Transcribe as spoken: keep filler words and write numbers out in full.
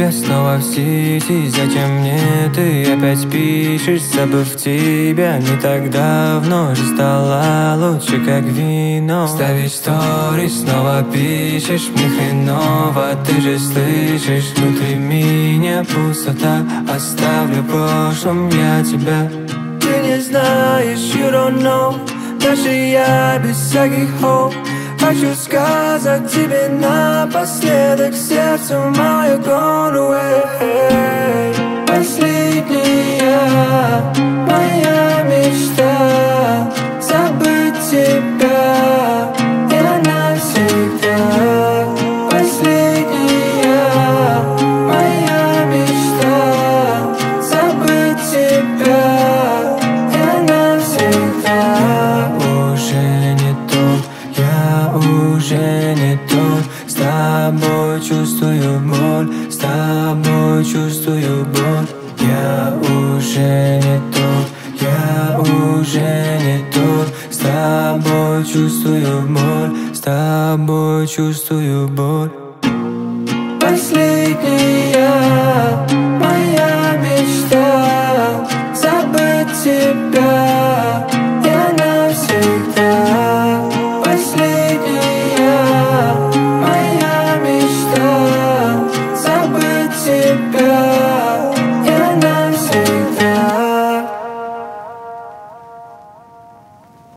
я снова в сети. Зачем мне ты опять пишешь, забыв тебя? Не так давно же стало лучше, как вино. Ставишь сторис, снова пишешь, мне хреново. Ты же слышишь, внутри меня пустота. Оставлю в прошлом я тебя. Ты не знаешь, you don't know. Дальше я без всяких hope. Хочу сказать тебе напоследок, сердце мое gone away. Последняя моя мечта забыть тебя, я навсегда. Последняя моя мечта забыть тебя, я навсегда. Уже не тот, я уже не тот. С тобой чувствую боль, с тобой чувствую боль. Я уже не тот, я уже не тот. С тобой чувствую боль, с тобой чувствую боль.